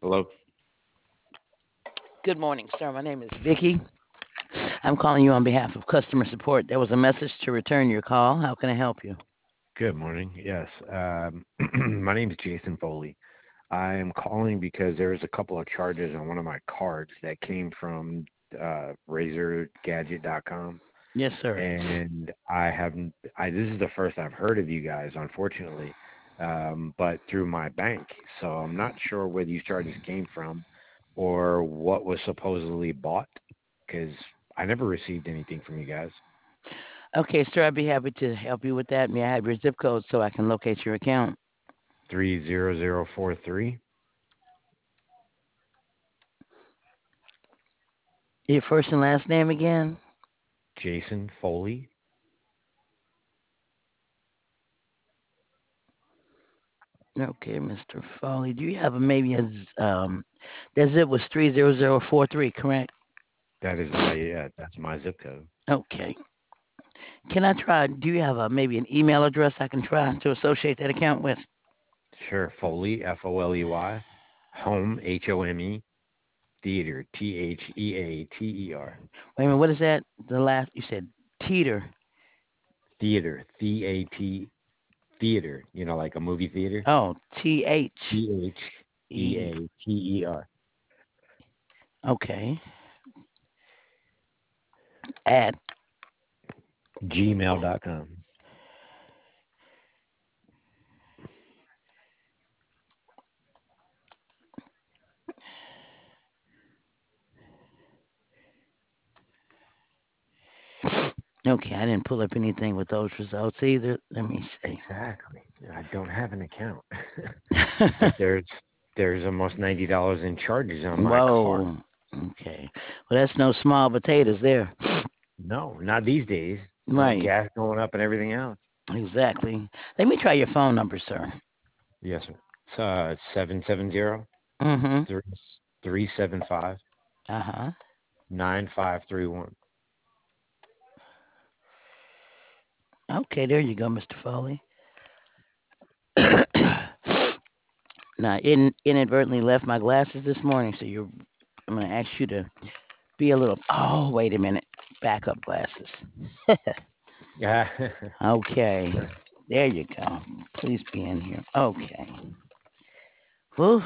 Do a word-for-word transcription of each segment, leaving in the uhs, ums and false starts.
Hello. Good morning, sir. My name is Vicky. I'm calling you on behalf of customer support. There was a message to return your call. How can I help you? Good morning. Yes. Um, my name is Jason Foley. I am calling because there's a couple of charges on one of my cards that came from uh, razor gadget dot com, Yes, sir. and I haven't. I this is the first I've heard of you guys, unfortunately, um, but through my bank. So I'm not sure where these charges came from or what was supposedly bought because I never received anything from you guys. Okay, sir, I'd be happy to help you with that. May I have your zip code so I can locate your account? Three zero zero four three. Your first and last name again? Jason Foley. Okay, mister Foley. Do you have a, maybe a z- um? That zip was three zero zero four three, correct? That is my yeah, that's my zip code. Okay. Can I try? Do you have a maybe an email address I can try to associate that account with? Sure, Foley, F O L E Y, home, H O M E, theater, T H E A T E R, Wait a minute. What is that? The last you said teeter. theater, T A T, theater, you know, like a movie theater, Oh, T H T H E E. A T E R, Okay. At gmail dot com. okay, I didn't pull up anything with those results either. Let me see. Exactly. I don't have an account, but there's there's almost ninety dollars in charges on my card. Whoa. Okay. Well, that's no small potatoes there. No, not these days. You know, Right. gas going up and everything else. Exactly. Let me try your phone number, sir. Yes, sir. It's uh seven seven zero Mm-hmm. three three seven five Uh-huh. nine five three one. Okay, there you go, mister Foley. now, in, inadvertently left my glasses this morning, so you're. I'm gonna ask you to be a little. Oh, wait a minute. Backup glasses. Yeah. Okay. There you go. Please be in here. Okay. Whew.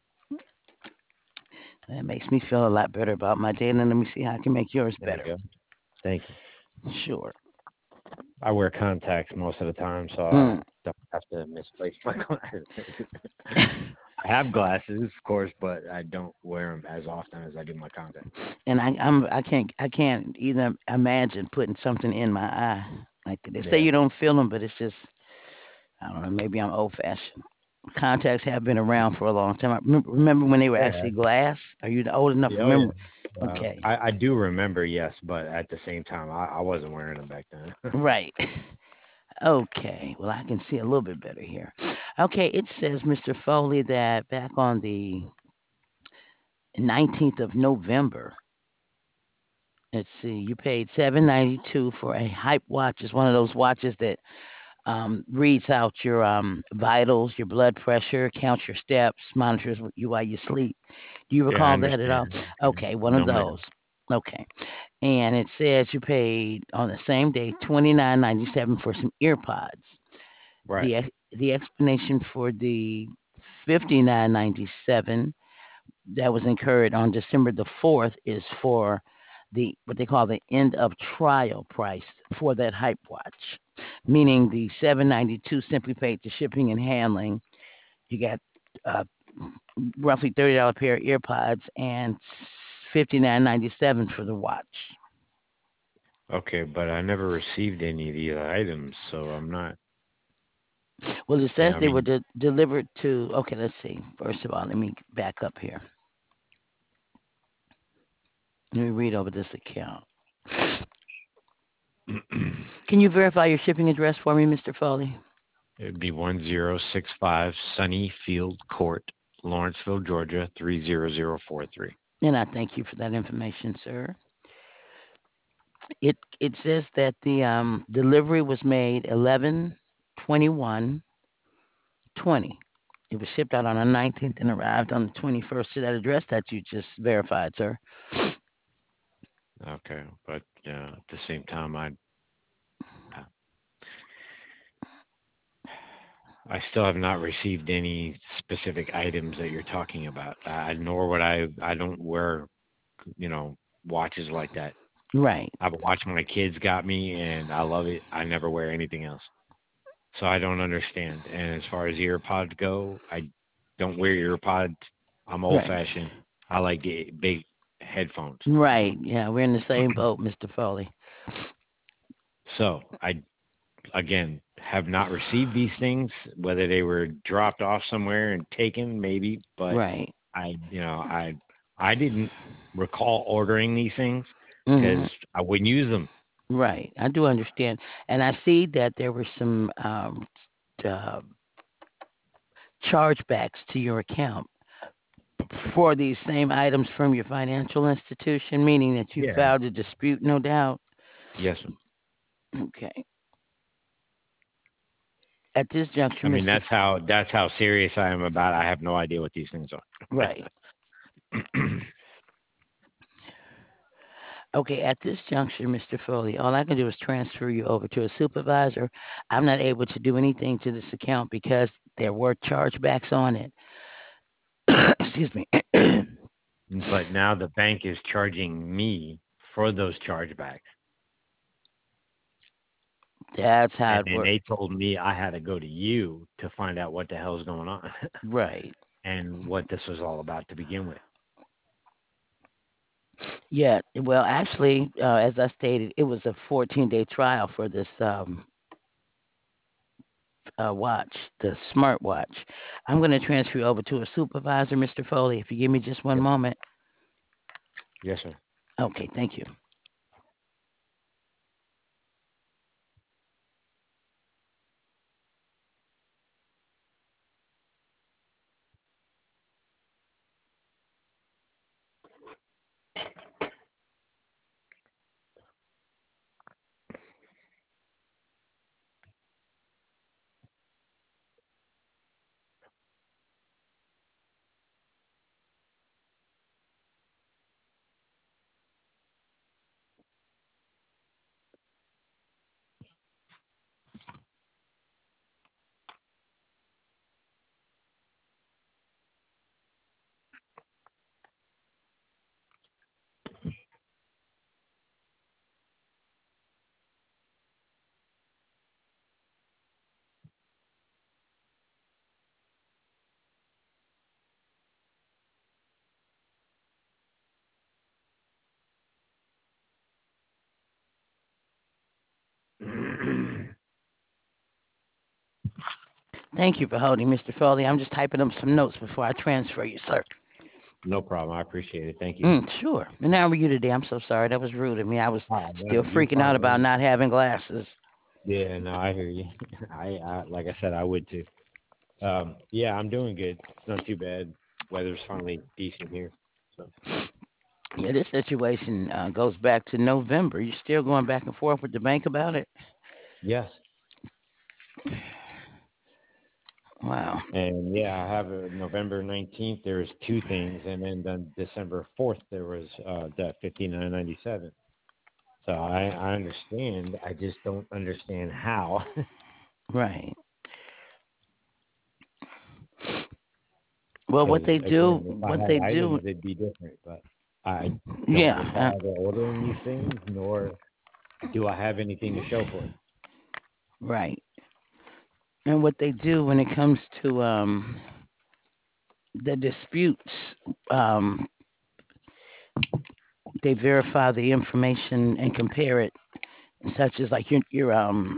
That makes me feel a lot better about my day. And then let me see how I can make yours There you better. go. Thank you. Sure. I wear contacts most of the time, so I Mm. don't have to misplace my glasses. I have glasses, of course, but I don't wear them as often as I do my contacts. and I, I'm I can't I can't even imagine putting something in my eye. Like they say, Yeah. you don't feel them, but it's just I don't know. Maybe I'm old fashioned. Contacts have been around for a long time. I remember, remember when they were Yeah. actually glass. Are you old enough to Yeah. Oh, yeah. remember? Uh, Okay. I, I do remember, yes, but at the same time, I, I wasn't wearing them back then. Right. Okay. Well, I can see a little bit better here. Okay. It says, mister Foley, that back on the nineteenth of November, let's see, you paid seven ninety two for a Hype watch. It's one of those watches that um, reads out your um, vitals, your blood pressure, counts your steps, monitors you while you sleep. Do you Yeah, I recall that at all? understand. Okay. Okay, one of No, ma'am. those. Okay, and it says you paid on the same day twenty nine ninety seven for some earpods. Right. The ex- the explanation for the fifty nine ninety seven that was incurred on December the fourth is for the what they call the end of trial price for that Hype watch, meaning the seven ninety two simply paid the shipping and handling. You got uh, roughly thirty dollar pair of earpods and fifty nine ninety seven for the watch. Okay, but I never received any of these items, so I'm not. Well, it Yeah, says I they were mean, de- delivered to. Okay, let's see. First of all, let me back up here. Let me read over this account. Can you verify your shipping address for me, mister Foley? it'd be one zero six five Sunny Field Court, Lawrenceville, Georgia, three zero zero four three. And I thank you for that information, sir. It it says that the um, delivery was made eleven twenty one twenty. It was shipped out on the nineteenth and arrived on the twenty-first to that address that you just verified, sir. Okay, but uh, at the same time, I I still have not received any specific items that you're talking about. Uh, nor would I. I don't wear, you know, watches like that. Right, I've watched my kids got me, and I love it. I never wear anything else, so I don't understand. And as far as earpods go, I don't wear earpods. I'm old right, fashioned. I like the big headphones. right. Yeah, we're in the same boat, Mister Foley. So I again have not received these things, whether they were dropped off somewhere and taken, maybe, but Right. I, you know, I I didn't recall ordering these things Hmm. because I wouldn't use them. Right. I do understand, and I see that there were some um, uh, chargebacks to your account for these same items from your financial institution, meaning that you Yeah. filed a dispute, no doubt. Yes. Okay. At this juncture, I mean Mister that's how that's how serious I am about it. I have no idea what these things are. Right. Okay, at this juncture, Mister Foley, all I can do is transfer you over to a supervisor. I'm not able to do anything to this account because there were chargebacks on it. Excuse me. But now the bank is charging me for those chargebacks. That's how And it then works. they told me I had to go to you to find out what the hell's going on Right. and what this was all about to begin with. Yeah. Well, actually, uh, as I stated, it was a fourteen-day trial for this um, uh, watch, the smartwatch. I'm going to transfer you over to a supervisor, Mister Foley. If you give me just one Yes, sir. moment. Yes, sir. Okay. Thank you. Thank you for holding, Mister Foley. I'm just typing up some notes before I transfer you, sir. No problem. I appreciate it. Thank you. Mm, sure. And how are you today? I'm so sorry. That was rude of me. I was Ah, no, still you're freaking out about fine. not having glasses. Yeah, no, I hear you. I, I like I said, I would too. Um, yeah, I'm doing good. It's not too bad. Weather's finally decent here. So Yeah, this situation uh, goes back to November. You still going back and forth with the bank about it? yes, Wow. and yeah, I have a November nineteenth. There was two things, and then on December fourth there was uh, that fifty nine ninety seven. So I I understand. I just don't understand how. Right. Well, what Because they do, again, if I what had they do, items, it'd be different. But I don't yeah, uh, recall ever ordering these things, nor do I have anything to show for it. right. And what they do when it comes to um, the disputes, um, they verify the information and compare it, such as like your your um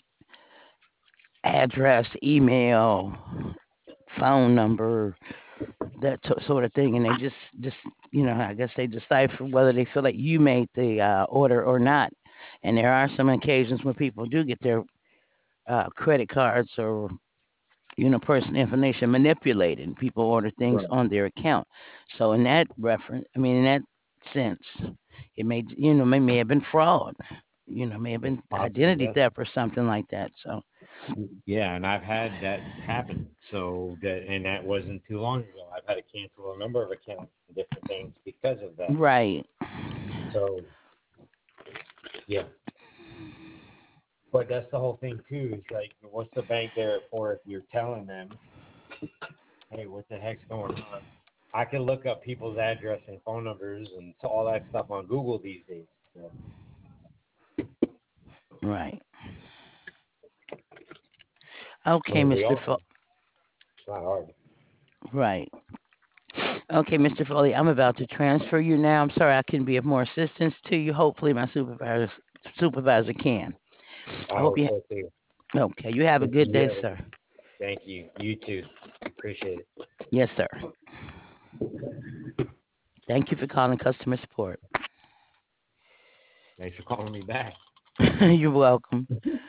address, email, phone number, that t- sort of thing, and they just just you know I guess they decipher whether they feel like you made the uh, order or not. And there are some occasions when people do get their uh, credit cards or you know personal information manipulated, and people order things Right. on their account. So in that reference, I mean in that sense, it may you know may, may have been fraud. You know, may have It's been possible, identity yes. theft or something like that. So. Yeah, and I've had that happen. So that, and that wasn't too long ago. I've had to cancel a number of accounts and different things because of that. Right. So yeah, but that's the whole thing too. Is like, what's the bank there for if you're telling them, hey, what the heck's going on? I can look up people's address and phone numbers and so all that stuff on Google these days. So. Right. Okay, And we mister also, Fo- it's not hard. right. Okay, mister Foley, I'm about to transfer you now. I'm sorry I couldn't be of more assistance to you. Hopefully my supervisor supervisor can. I I hope hope you so too. okay, you have a good Listen, you day, have a, sir. thank you. You too. Appreciate it. Yes, sir. Thank you for calling customer support. Thanks for calling me back. You're welcome.